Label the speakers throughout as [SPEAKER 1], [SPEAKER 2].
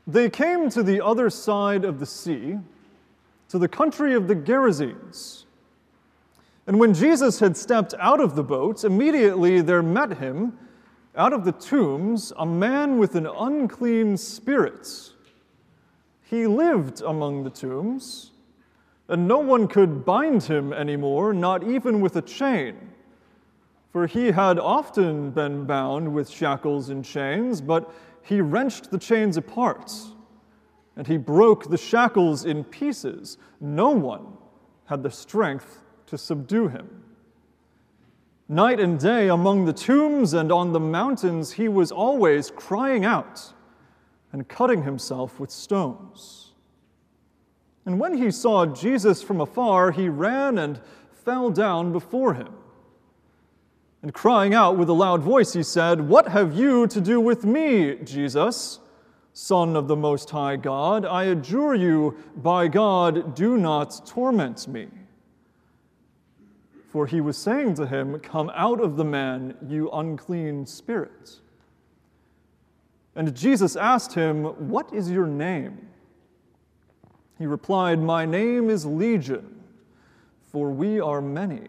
[SPEAKER 1] They came to the other side of the sea, to the country of the Gerasenes. And when Jesus had stepped out of the boat, immediately there met him, out of the tombs, a man with an unclean spirit. He lived among the tombs, and no one could bind him anymore, not even with a chain. For he had often been bound with shackles and chains, but he wrenched the chains apart, and he broke the shackles in pieces. No one had the strength to subdue him. Night and day among the tombs and on the mountains, he was always crying out and cutting himself with stones. And when he saw Jesus from afar, he ran and fell down before him. And crying out with a loud voice, he said, "What have you to do with me, Jesus, Son of the Most High God? I adjure you, by God, do not torment me." For he was saying to him, "Come out of the man, you unclean spirit." And Jesus asked him, "What is your name?" He replied, "My name is Legion, for we are many."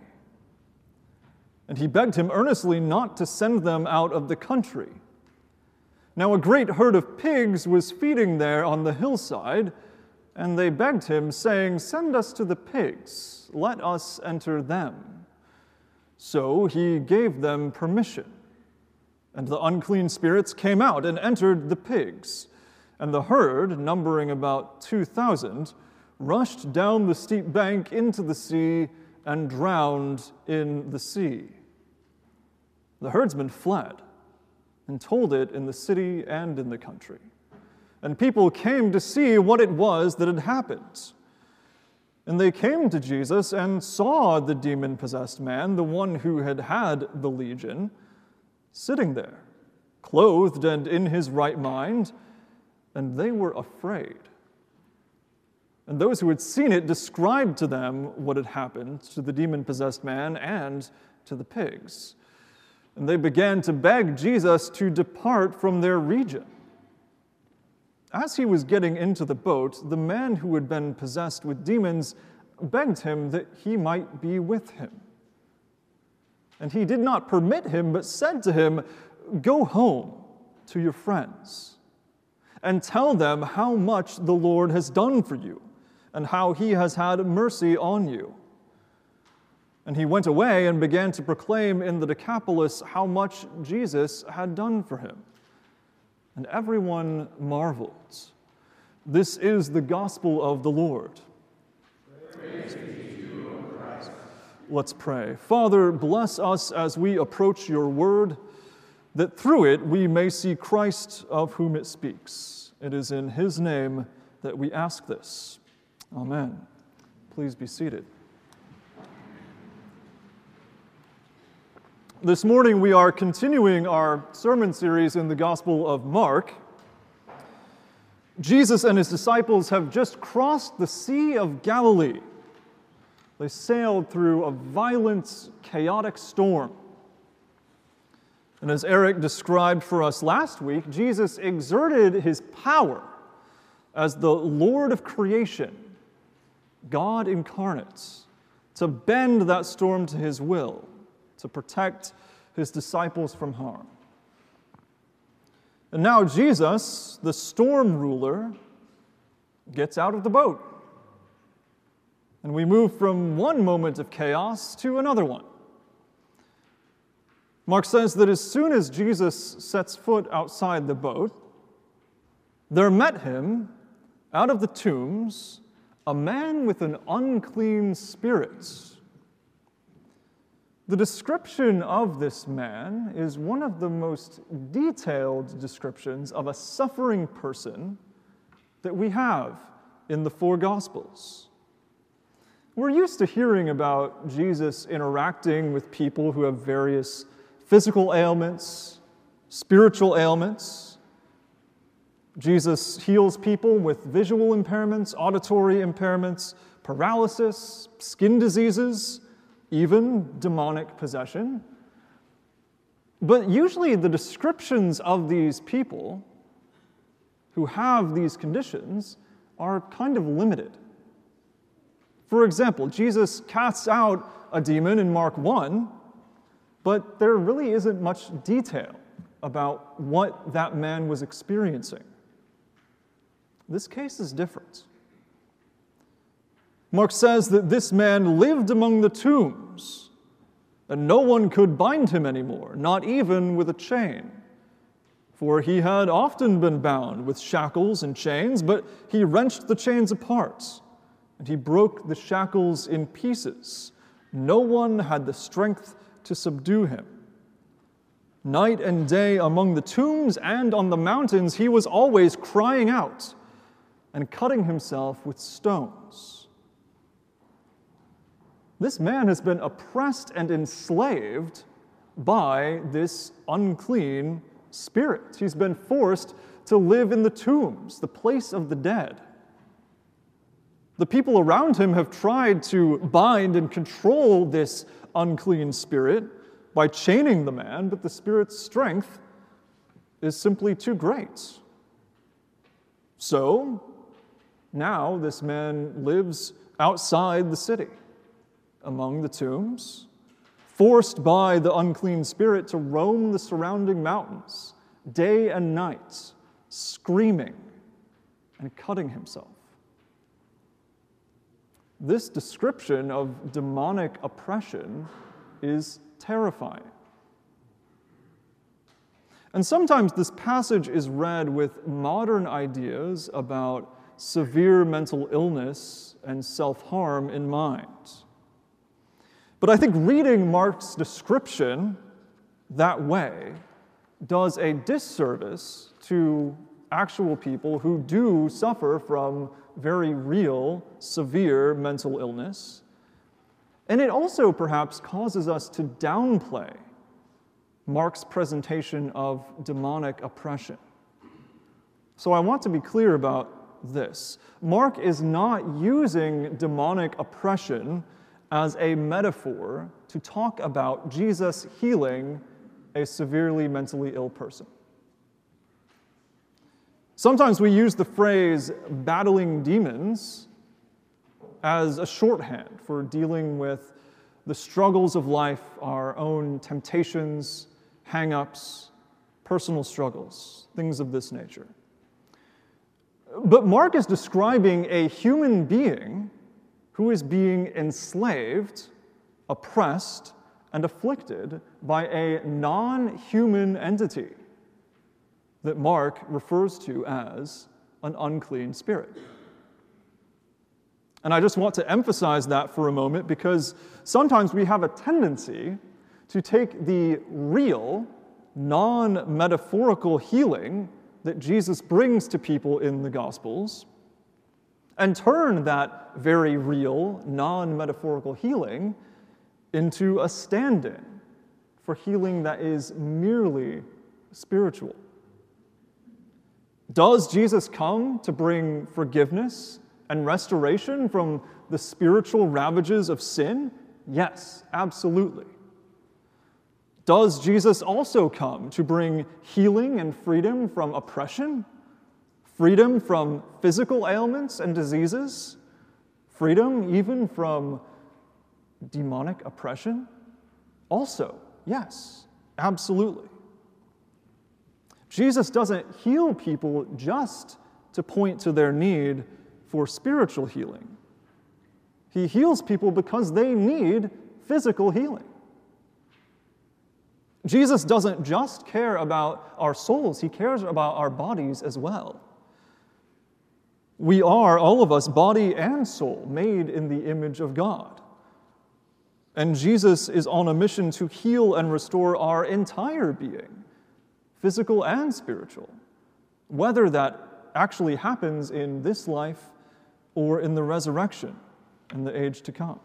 [SPEAKER 1] And he begged him earnestly not to send them out of the country. Now a great herd of pigs was feeding there on the hillside, and they begged him, saying, "Send us to the pigs, let us enter them." So he gave them permission. And the unclean spirits came out and entered the pigs. And the herd, numbering about 2,000, rushed down the steep bank into the sea and drowned in the sea. The herdsmen fled and told it in the city and in the country. And people came to see what it was that had happened. And they came to Jesus and saw the demon-possessed man, the one who had had the legion, sitting there, clothed and in his right mind, and they were afraid. And those who had seen it described to them what had happened to the demon-possessed man and to the pigs. And they began to beg Jesus to depart from their region. As he was getting into the boat, the man who had been possessed with demons begged him that he might be with him. And he did not permit him, but said to him, "Go home to your friends and tell them how much the Lord has done for you and how he has had mercy on you." And he went away and began to proclaim in the Decapolis how much Jesus had done for him. And everyone marveled. This is the gospel of the Lord.
[SPEAKER 2] Praise be to you, O Christ.
[SPEAKER 1] Let's pray. Father, bless us as we approach your word, that through it we may see Christ of whom it speaks. It is in his name that we ask this. Amen. Please be seated. This morning we are continuing our sermon series in the Gospel of Mark. Jesus and his disciples have just crossed the Sea of Galilee. They sailed through a violent, chaotic storm. And as Eric described for us last week, Jesus exerted his power as the Lord of creation, God incarnate, to bend that storm to his will, to protect his disciples from harm. And now Jesus, the storm ruler, gets out of the boat. And we move from one moment of chaos to another one. Mark says that as soon as Jesus sets foot outside the boat, there met him, out of the tombs, a man with an unclean spirit. The description of this man is one of the most detailed descriptions of a suffering person that we have in the four Gospels. We're used to hearing about Jesus interacting with people who have various physical ailments, spiritual ailments. Jesus heals people with visual impairments, auditory impairments, paralysis, skin diseases, even demonic possession. But usually the descriptions of these people who have these conditions are kind of limited. For example, Jesus casts out a demon in Mark 1, but there really isn't much detail about what that man was experiencing. This case is different. Mark says that this man lived among the tombs, and no one could bind him anymore, not even with a chain. For he had often been bound with shackles and chains, but he wrenched the chains apart, and he broke the shackles in pieces. No one had the strength to subdue him. Night and day among the tombs and on the mountains, he was always crying out and cutting himself with stones. This man has been oppressed and enslaved by this unclean spirit. He's been forced to live in the tombs, the place of the dead. The people around him have tried to bind and control this unclean spirit by chaining the man, but the spirit's strength is simply too great. So, now this man lives outside the city, among the tombs, forced by the unclean spirit to roam the surrounding mountains, day and night, screaming and cutting himself. This description of demonic oppression is terrifying. And sometimes this passage is read with modern ideas about severe mental illness and self-harm in mind. But I think reading Mark's description that way does a disservice to actual people who do suffer from very real, severe mental illness. And it also perhaps causes us to downplay Mark's presentation of demonic oppression. So I want to be clear about this. Mark is not using demonic oppression as a metaphor to talk about Jesus healing a severely mentally ill person. Sometimes we use the phrase battling demons as a shorthand for dealing with the struggles of life, our own temptations, hang-ups, personal struggles, things of this nature. But Mark is describing a human being who is being enslaved, oppressed, and afflicted by a non-human entity that Mark refers to as an unclean spirit. And I just want to emphasize that for a moment because sometimes we have a tendency to take the real, non-metaphorical healing that Jesus brings to people in the Gospels and turn that very real, non-metaphorical healing into a stand-in for healing that is merely spiritual. Does Jesus come to bring forgiveness and restoration from the spiritual ravages of sin? Yes, absolutely. Does Jesus also come to bring healing and freedom from oppression? Freedom from physical ailments and diseases? Freedom even from demonic oppression? Also, yes, absolutely. Jesus doesn't heal people just to point to their need for spiritual healing. He heals people because they need physical healing. Jesus doesn't just care about our souls, he cares about our bodies as well. We are, all of us, body and soul, made in the image of God. And Jesus is on a mission to heal and restore our entire being, physical and spiritual, whether that actually happens in this life or in the resurrection in the age to come.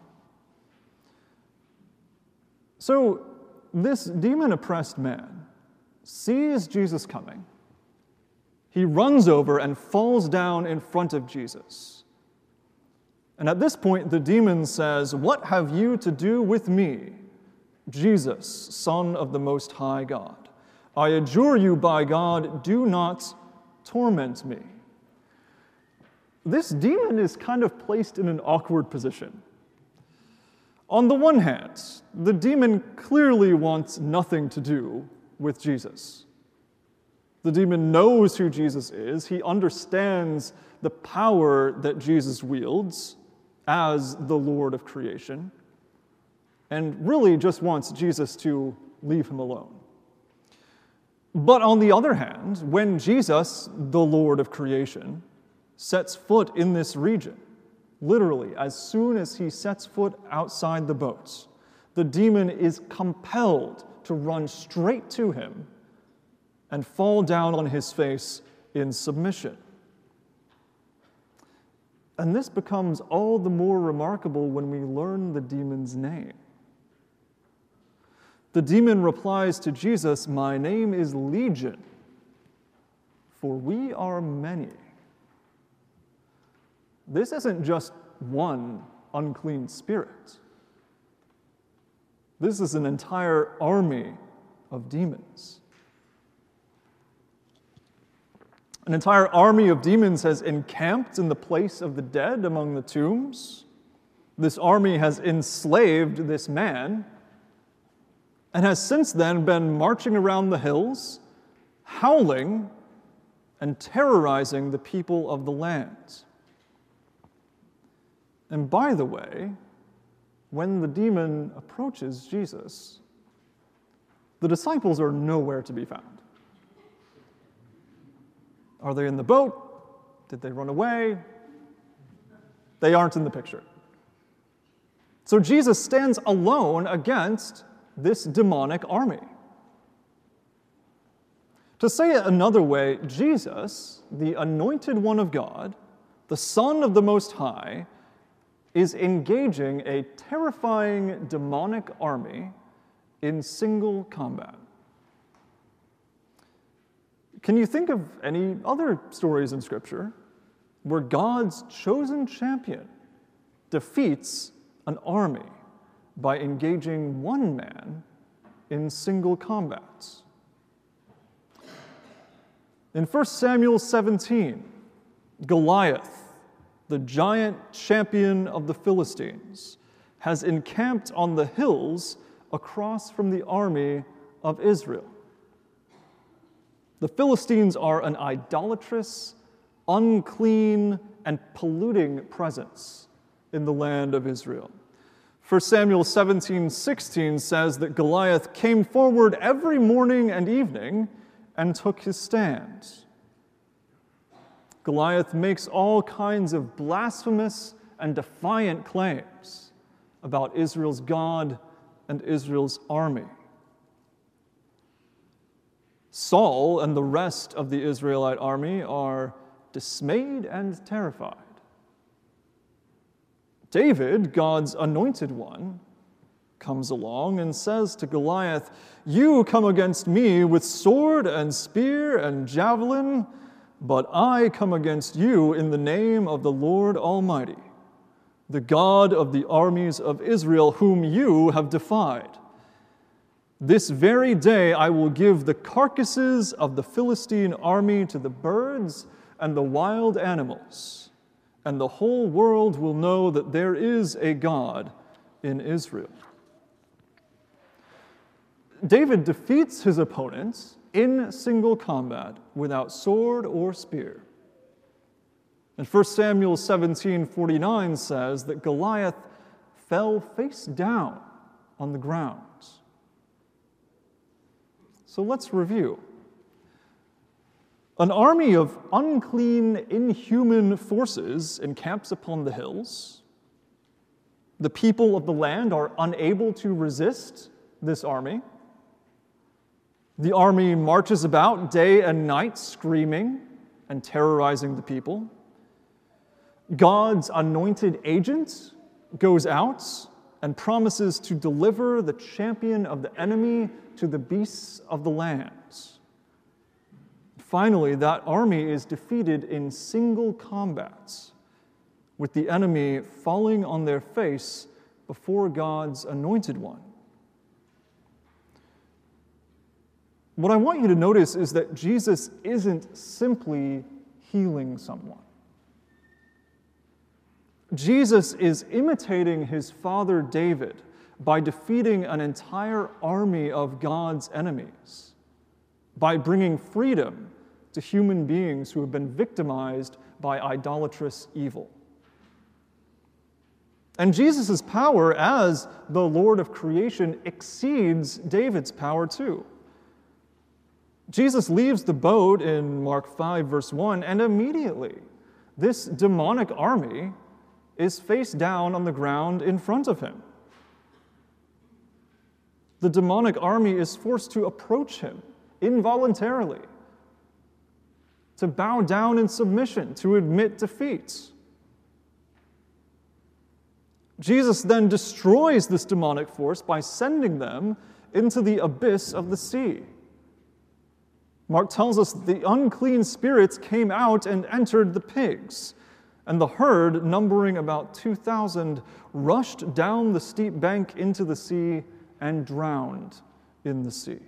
[SPEAKER 1] So, this demon-oppressed man sees Jesus coming. He runs over and falls down in front of Jesus. And at this point, the demon says, "What have you to do with me, Jesus, Son of the Most High God? I adjure you by God, do not torment me." This demon is kind of placed in an awkward position. On the one hand, the demon clearly wants nothing to do with Jesus. The demon knows who Jesus is. He understands the power that Jesus wields as the Lord of creation, and really just wants Jesus to leave him alone. But on the other hand, when Jesus, the Lord of creation, sets foot in this region, literally, as soon as he sets foot outside the boats, the demon is compelled to run straight to him and fall down on his face in submission. And this becomes all the more remarkable when we learn the demon's name. The demon replies to Jesus, "My name is Legion, for we are many." This isn't just one unclean spirit. This is an entire army of demons. An entire army of demons has encamped in the place of the dead among the tombs. This army has enslaved this man and has since then been marching around the hills, howling and terrorizing the people of the land. And by the way, when the demon approaches Jesus, the disciples are nowhere to be found. Are they in the boat? Did they run away? They aren't in the picture. So Jesus stands alone against this demonic army. To say it another way, Jesus, the anointed one of God, the Son of the Most High, is engaging a terrifying demonic army in single combat. Can you think of any other stories in Scripture where God's chosen champion defeats an army by engaging one man in single combats? In 1 Samuel 17, Goliath, the giant champion of the Philistines, has encamped on the hills across from the army of Israel. The Philistines are an idolatrous, unclean, and polluting presence in the land of Israel. 1 Samuel 17:16 says that Goliath came forward every morning and evening and took his stand. Goliath makes all kinds of blasphemous and defiant claims about Israel's God and Israel's army. Saul and the rest of the Israelite army are dismayed and terrified. David, God's anointed one, comes along and says to Goliath, "You come against me with sword and spear and javelin, but I come against you in the name of the Lord Almighty, the God of the armies of Israel, whom you have defied. This very day I will give the carcasses of the Philistine army to the birds and the wild animals, and the whole world will know that there is a God in Israel." David defeats his opponents in single combat without sword or spear. And 1 Samuel 17:49 says that Goliath fell face down on the ground. So let's review. An army of unclean, inhuman forces encamps upon the hills. The people of the land are unable to resist this army. The army marches about day and night, screaming and terrorizing the people. God's anointed agent goes out and promises to deliver the champion of the enemy to the beasts of the land. Finally, that army is defeated in single combats, with the enemy falling on their face before God's anointed one. what I want you to notice is that Jesus isn't simply healing someone. Jesus is imitating his father David by defeating an entire army of God's enemies, by bringing freedom to human beings who have been victimized by idolatrous evil. And Jesus' power as the Lord of creation exceeds David's power too. Jesus leaves the boat in Mark 5, verse 1, and immediately this demonic army is face down on the ground in front of him. The demonic army is forced to approach him involuntarily, to bow down in submission, to admit defeat. Jesus then destroys this demonic force by sending them into the abyss of the sea. Mark tells us the unclean spirits came out and entered the pigs, and the herd, numbering about 2,000, rushed down the steep bank into the sea and drowned in the sea.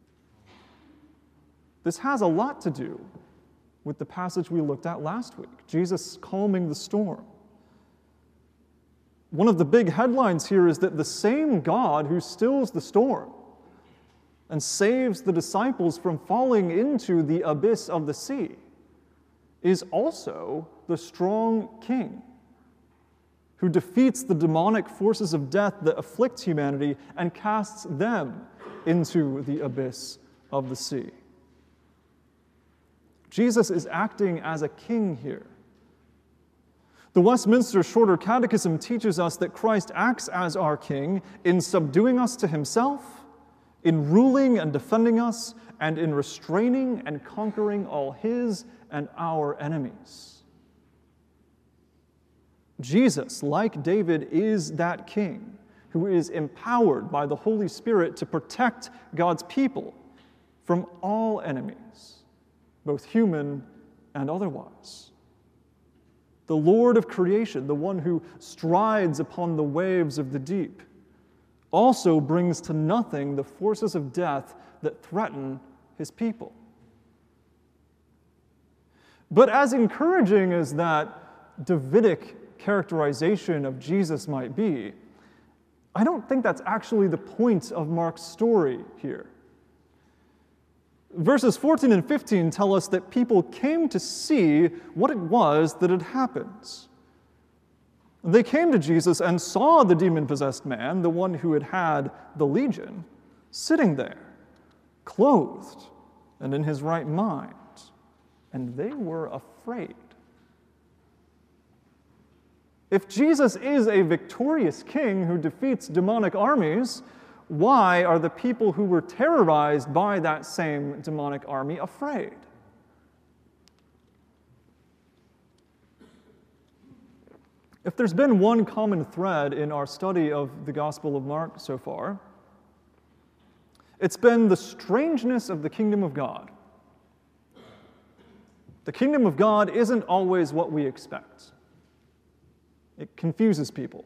[SPEAKER 1] This has a lot to do with the passage we looked at last week, Jesus calming the storm. One of the big headlines here is that the same God who stills the storm and saves the disciples from falling into the abyss of the sea is also the strong king who defeats the demonic forces of death that afflict humanity and casts them into the abyss of the sea. Jesus is acting as a king here. The Westminster Shorter Catechism teaches us that Christ acts as our king in subduing us to himself, in ruling and defending us, and in restraining and conquering all his and our enemies. Jesus, like David, is that king who is empowered by the Holy Spirit to protect God's people from all enemies, both human and otherwise. The Lord of creation, the one who strides upon the waves of the deep, also brings to nothing the forces of death that threaten his people. But as encouraging as that Davidic characterization of Jesus might be, I don't think that's actually the point of Mark's story here. Verses 14 and 15 tell us that people came to see what it was that had happened. They came to Jesus and saw the demon-possessed man, the one who had had the legion, sitting there, clothed and in his right mind, and they were afraid. If Jesus is a victorious king who defeats demonic armies, why are the people who were terrorized by that same demonic army afraid? If there's been one common thread in our study of the Gospel of Mark so far, it's been the strangeness of the kingdom of God. The kingdom of God isn't always what we expect. It confuses people.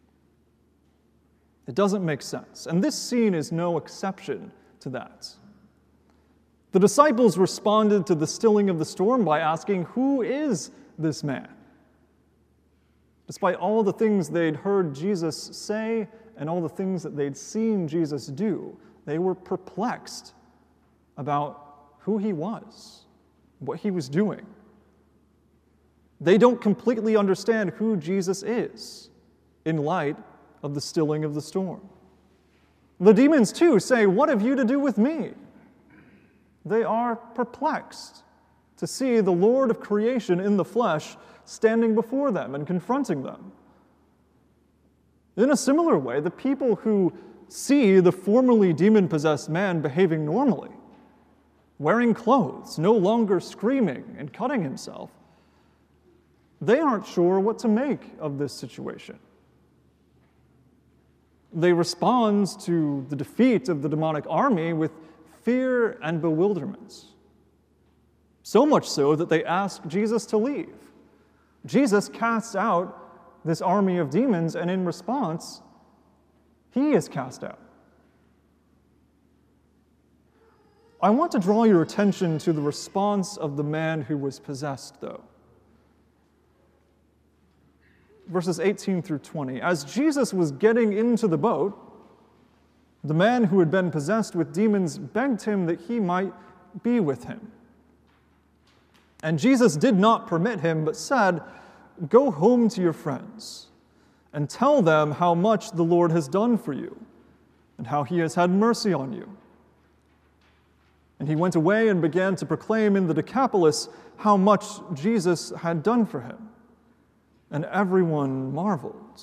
[SPEAKER 1] It doesn't make sense. And this scene is no exception to that. The disciples responded to the stilling of the storm by asking, "Who is this man?" Despite all the things they'd heard Jesus say and all the things that they'd seen Jesus do, they were perplexed about who he was, what he was doing. They don't completely understand who Jesus is in light of the stilling of the storm. The demons, too, say, "What have you to do with me?" They are perplexed to see the Lord of creation in the flesh standing before them and confronting them. In a similar way, the people who see the formerly demon-possessed man behaving normally, wearing clothes, no longer screaming and cutting himself, they aren't sure what to make of this situation. They respond to the defeat of the demonic army with fear and bewilderment. So much so that they ask Jesus to leave. Jesus casts out this army of demons, and in response, he is cast out. I want to draw your attention to the response of the man who was possessed, though. Verses 18 through 20. As Jesus was getting into the boat, the man who had been possessed with demons begged him that he might be with him. And Jesus did not permit him, but said, "Go home to your friends and tell them how much the Lord has done for you and how he has had mercy on you." And he went away and began to proclaim in the Decapolis how much Jesus had done for him. And everyone marveled.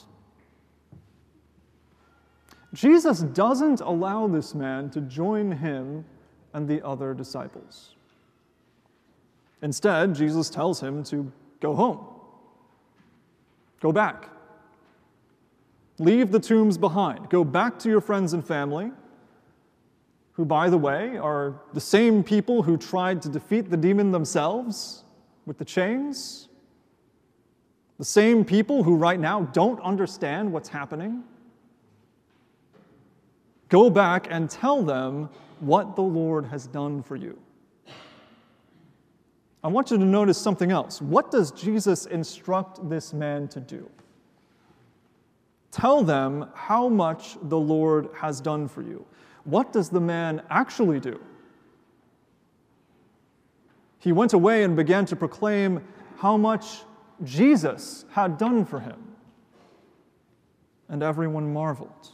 [SPEAKER 1] Jesus doesn't allow this man to join him and the other disciples. Instead, Jesus tells him to go home. Go back. Leave the tombs behind. Go back to your friends and family, who, by the way, are the same people who tried to defeat the demon themselves with the chains. The same people who right now don't understand what's happening. Go back and tell them what the Lord has done for you. I want you to notice something else. What does Jesus instruct this man to do? Tell them how much the Lord has done for you. What does the man actually do? He went away and began to proclaim how much Jesus had done for him. And everyone marveled.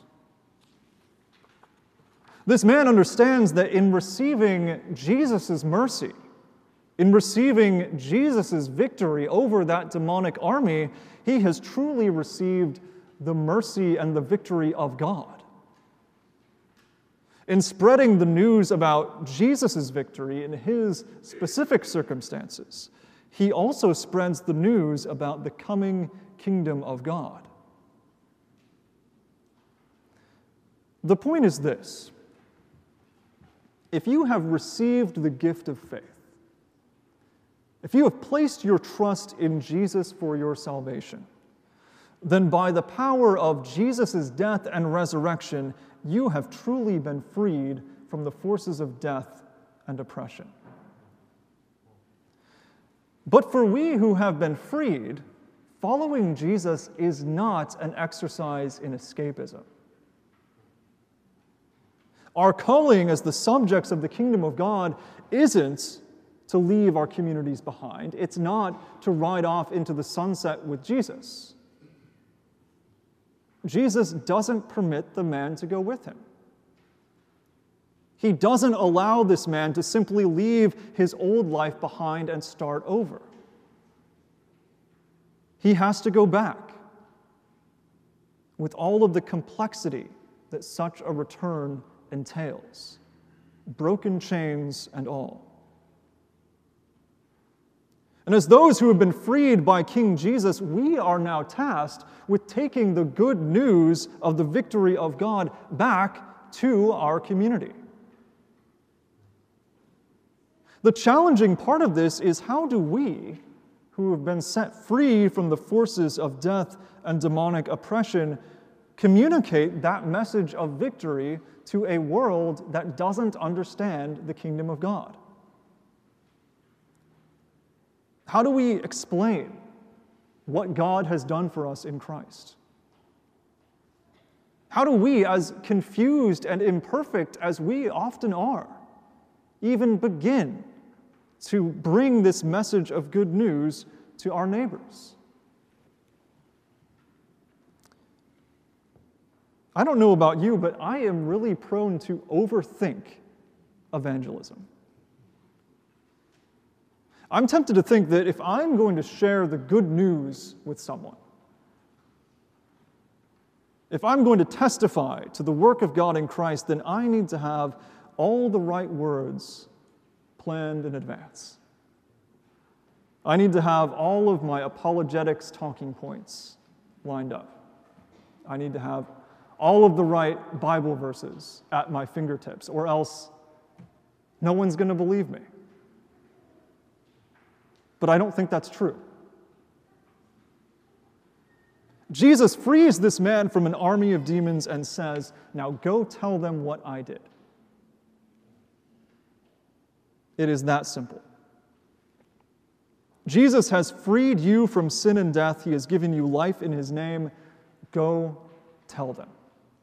[SPEAKER 1] This man understands that in receiving Jesus' mercy, in receiving Jesus' victory over that demonic army, he has truly received the mercy and the victory of God. In spreading the news about Jesus' victory in his specific circumstances, he also spreads the news about the coming kingdom of God. The point is this: if you have received the gift of faith, if you have placed your trust in Jesus for your salvation, then by the power of Jesus' death and resurrection, you have truly been freed from the forces of death and oppression. But for we who have been freed, following Jesus is not an exercise in escapism. Our calling as the subjects of the kingdom of God isn't to leave our communities behind. It's not to ride off into the sunset with Jesus. Jesus doesn't permit the man to go with him. He doesn't allow this man to simply leave his old life behind and start over. He has to go back with all of the complexity that such a return entails, broken chains and all. And as those who have been freed by King Jesus, we are now tasked with taking the good news of the victory of God back to our community. The challenging part of this is, how do we, who have been set free from the forces of death and demonic oppression, communicate that message of victory to a world that doesn't understand the kingdom of God? How do we explain what God has done for us in Christ? How do we, as confused and imperfect as we often are, even begin to bring this message of good news to our neighbors? I don't know about you, but I am really prone to overthink evangelism. I'm tempted to think that if I'm going to share the good news with someone, if I'm going to testify to the work of God in Christ, then I need to have all the right words planned in advance. I need to have all of my apologetics talking points lined up. I need to have all of the right Bible verses at my fingertips, or else no one's going to believe me. But I don't think that's true. Jesus frees this man from an army of demons and says, "Now go tell them what I did." It is that simple. Jesus has freed you from sin and death. He has given you life in his name. Go tell them.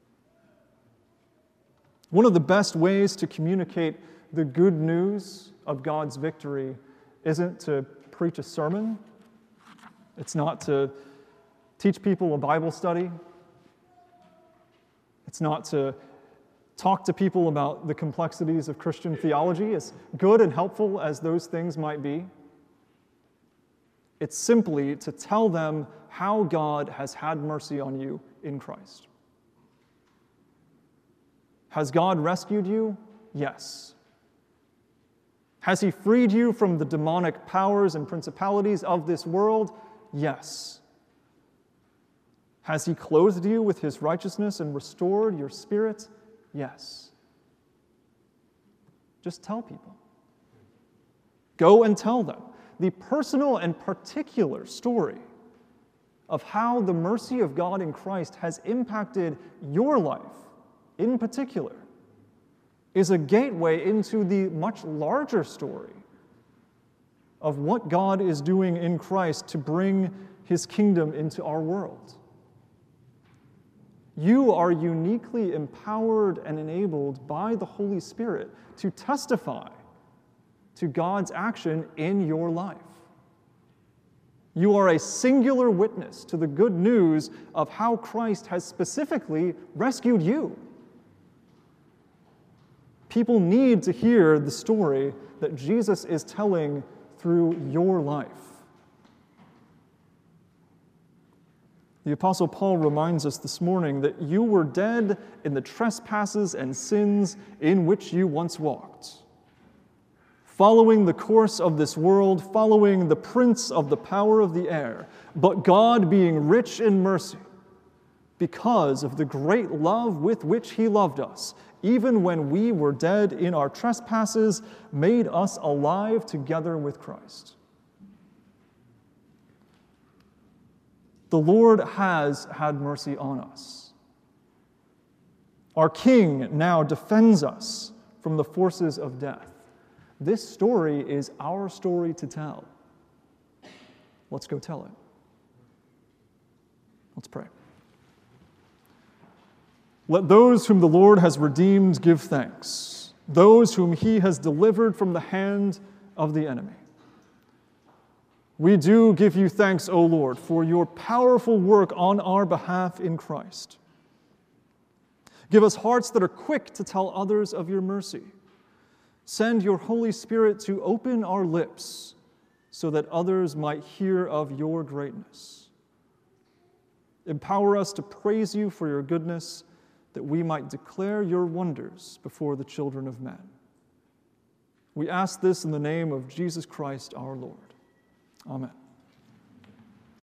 [SPEAKER 1] One of the best ways to communicate the good news of God's victory isn't to preach a sermon. It's not to teach people a Bible study. It's not to talk to people about the complexities of Christian theology, as good and helpful as those things might be. It's simply to tell them how God has had mercy on you in Christ. Has God rescued you? Yes. Has he freed you from the demonic powers and principalities of this world? Yes. Has he clothed you with his righteousness and restored your spirit? Yes. Just tell people. Go and tell them the personal and particular story of how the mercy of God in Christ has impacted your life in particular is a gateway into the much larger story of what God is doing in Christ to bring his kingdom into our world. You are uniquely empowered and enabled by the Holy Spirit to testify to God's action in your life. You are a singular witness to the good news of how Christ has specifically rescued you. People need to hear the story that Jesus is telling through your life. The Apostle Paul reminds us this morning that you were dead in the trespasses and sins in which you once walked, following the course of this world, following the prince of the power of the air, but God, being rich in mercy, because of the great love with which he loved us, even when we were dead in our trespasses, made us alive together with Christ. The Lord has had mercy on us. Our King now defends us from the forces of death. This story is our story to tell. Let's go tell it. Let's pray. Let those whom the Lord has redeemed give thanks, those whom he has delivered from the hand of the enemy. We do give you thanks, O Lord, for your powerful work on our behalf in Christ. Give us hearts that are quick to tell others of your mercy. Send your Holy Spirit to open our lips so that others might hear of your greatness. Empower us to praise you for your goodness, that we might declare your wonders before the children of men. We ask this in the name of Jesus Christ our Lord. Amen.